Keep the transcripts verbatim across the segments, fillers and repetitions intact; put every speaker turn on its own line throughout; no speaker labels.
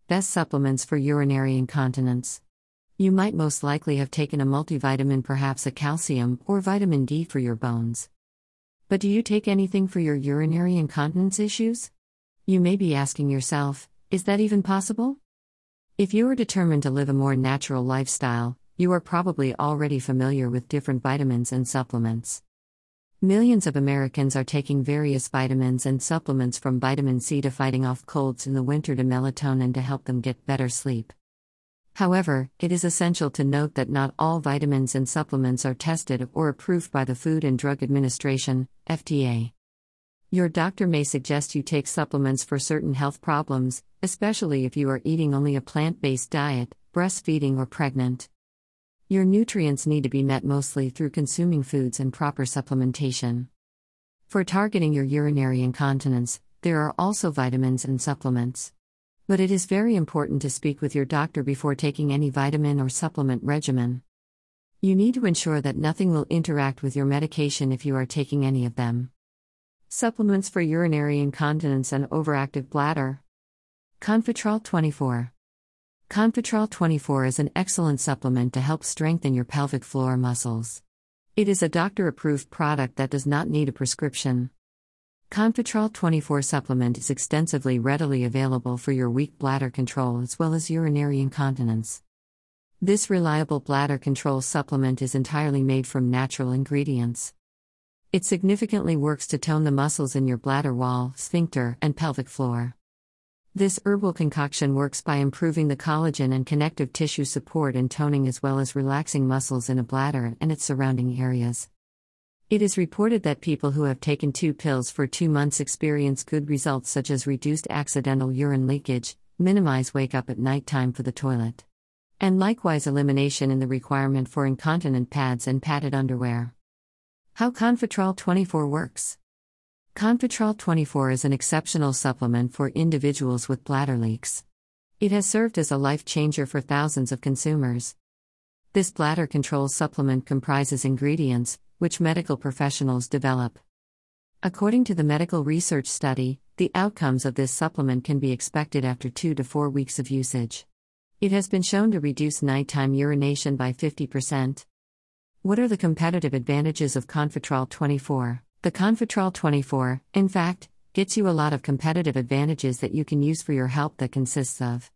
Best supplements for urinary incontinence. You might most likely have taken a multivitamin, perhaps a calcium or vitamin D for your bones. But do you take anything for your urinary incontinence issues? You may be asking yourself, is that even possible? If you are determined to live a more natural lifestyle, you are probably already familiar with different vitamins and supplements. Millions of Americans are taking various vitamins and supplements, from vitamin C to fighting off colds in the winter to melatonin to help them get better sleep. However, it is essential to note that not all vitamins and supplements are tested or approved by the Food and Drug Administration, F D A. Your doctor may suggest you take supplements for certain health problems, especially if you are eating only a plant-based diet, breastfeeding, or pregnant. Your nutrients need to be met mostly through consuming foods and proper supplementation. For targeting your urinary incontinence, there are also vitamins and supplements. But it is very important to speak with your doctor before taking any vitamin or supplement regimen. You need to ensure that nothing will interact with your medication if you are taking any of them. Supplements for urinary incontinence and overactive bladder. Confitrol twenty-four. Confitrol twenty-four is an excellent supplement to help strengthen your pelvic floor muscles. It is a doctor-approved product that does not need a prescription. Confitrol twenty-four supplement is extensively readily available for your weak bladder control as well as urinary incontinence. This reliable bladder control supplement is entirely made from natural ingredients. It significantly works to tone the muscles in your bladder wall, sphincter, and pelvic floor. This herbal concoction works by improving the collagen and connective tissue support and toning, as well as relaxing muscles in a bladder and its surrounding areas. It is reported that people who have taken two pills for two months experience good results, such as reduced accidental urine leakage, minimize wake up at night time for the toilet, and likewise elimination in the requirement for incontinent pads and padded underwear. How Confitrol twenty-four works. Confitrol twenty-four is an exceptional supplement for individuals with bladder leaks. It has served as a life changer for thousands of consumers. This bladder control supplement comprises ingredients which medical professionals develop. According to the medical research study, the outcomes of this supplement can be expected after two to four weeks of usage. It has been shown to reduce nighttime urination by fifty percent. What are the competitive advantages of Confitrol twenty-four? The Confitrol twenty-four, in fact, gets you a lot of competitive advantages that you can use for your health, that consists of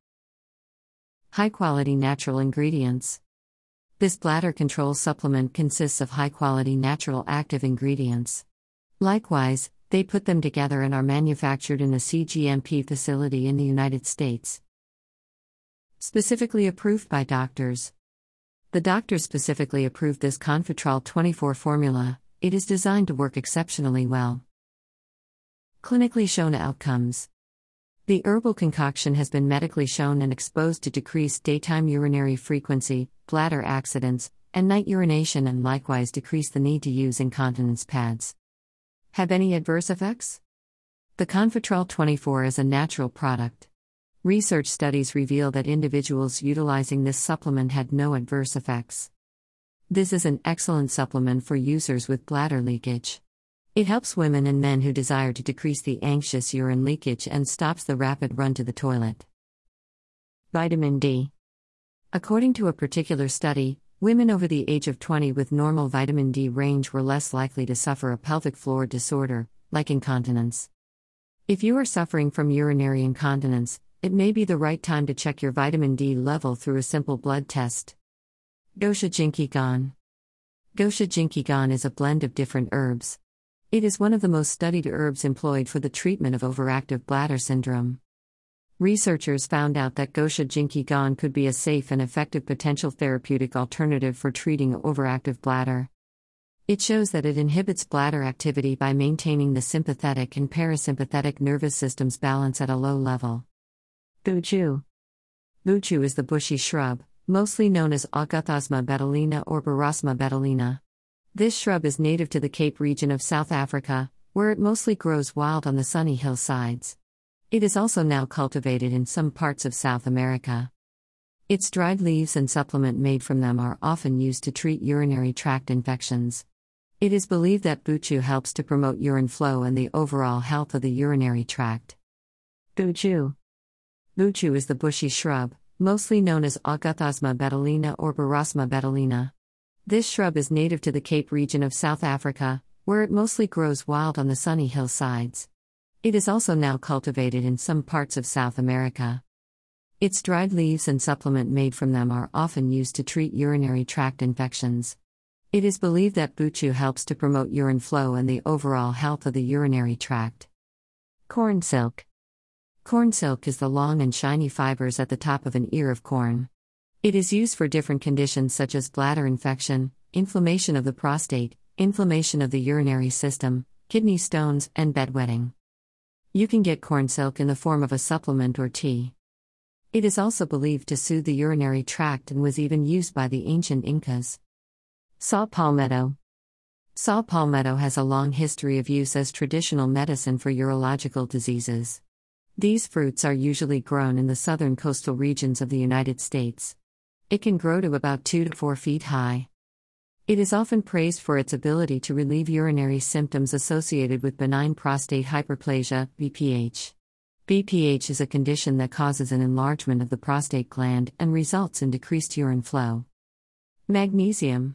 high-quality natural ingredients. This bladder control supplement consists of high-quality natural active ingredients. Likewise, they put them together and are manufactured in a C G M P facility in the United States. Specifically approved by doctors. The doctors specifically approved this Confitrol twenty-four formula. It is designed to work exceptionally well. Clinically shown outcomes. The herbal concoction has been medically shown and exposed to decrease daytime urinary frequency, bladder accidents, and night urination, and likewise decrease the need to use incontinence pads. Have any adverse effects? The Confitrol twenty-four is a natural product. Research studies reveal that individuals utilizing this supplement had no adverse effects. This is an excellent supplement for users with bladder leakage. It helps women and men who desire to decrease the anxious urine leakage and stops the rapid run to the toilet. Vitamin D. According to a particular study, women over the age of twenty with normal vitamin D range were less likely to suffer a pelvic floor disorder, like incontinence. If you are suffering from urinary incontinence, it may be the right time to check your vitamin D level through a simple blood test. Gochujinqigong. Gochujinqigong is a blend of different herbs. It is one of the most studied herbs employed for the treatment of overactive bladder syndrome. Researchers found out that Gochujinqigong could be a safe and effective potential therapeutic alternative for treating overactive bladder. It shows that it inhibits bladder activity by maintaining the sympathetic and parasympathetic nervous system's balance at a low level. Buchu. Buchu is the bushy shrub, mostly known as Aguthosma betulina or Borosma betulina. This shrub is native to the Cape region of South Africa, where it mostly grows wild on the sunny hillsides. It is also now cultivated in some parts of South America. Its dried leaves and supplement made from them are often used to treat urinary tract infections. It is believed that buchu helps to promote urine flow and the overall health of the urinary tract. Buchu. Buchu is the bushy shrub, mostly known as Agathosma betulina or Borosma betulina. This shrub is native to the Cape region of South Africa, where it mostly grows wild on the sunny hillsides. It is also now cultivated in some parts of South America. Its dried leaves and supplement made from them are often used to treat urinary tract infections. It is believed that buchu helps to promote urine flow and the overall health of the urinary tract. Corn silk. Corn silk is the long and shiny fibers at the top of an ear of corn. It is used for different conditions such as bladder infection, inflammation of the prostate, inflammation of the urinary system, kidney stones, and bedwetting. You can get corn silk in the form of a supplement or tea. It is also believed to soothe the urinary tract and was even used by the ancient Incas. Saw palmetto. Saw palmetto has a long history of use as traditional medicine for urological diseases. These fruits are usually grown in the southern coastal regions of the United States. It can grow to about two to four feet high. It is often praised for its ability to relieve urinary symptoms associated with benign prostate hyperplasia, B P H. B P H is a condition that causes an enlargement of the prostate gland and results in decreased urine flow. Magnesium.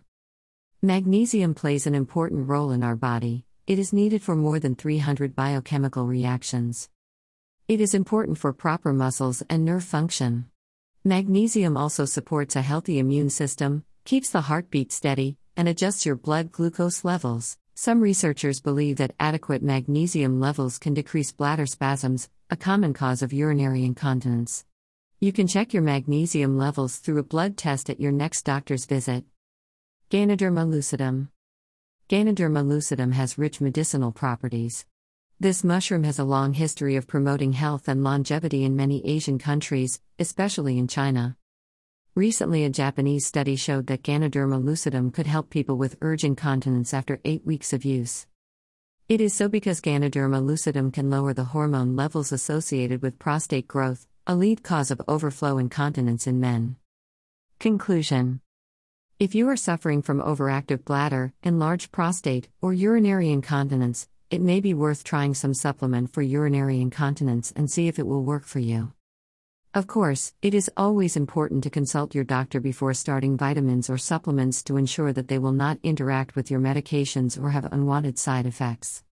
Magnesium plays an important role in our body. It is needed for more than three hundred biochemical reactions. It is important for proper muscles and nerve function. Magnesium also supports a healthy immune system, keeps the heartbeat steady, and adjusts your blood glucose levels. Some researchers believe that adequate magnesium levels can decrease bladder spasms, a common cause of urinary incontinence. You can check your magnesium levels through a blood test at your next doctor's visit. Ganoderma lucidum. Ganoderma lucidum has rich medicinal properties. This mushroom has a long history of promoting health and longevity in many Asian countries, especially in China. Recently, a Japanese study showed that Ganoderma lucidum could help people with urge incontinence after eight weeks of use. It is so because Ganoderma lucidum can lower the hormone levels associated with prostate growth, a lead cause of overflow incontinence in men. Conclusion. If you are suffering from overactive bladder, enlarged prostate, or urinary incontinence, it may be worth trying some supplement for urinary incontinence and see if it will work for you. Of course, it is always important to consult your doctor before starting vitamins or supplements to ensure that they will not interact with your medications or have unwanted side effects.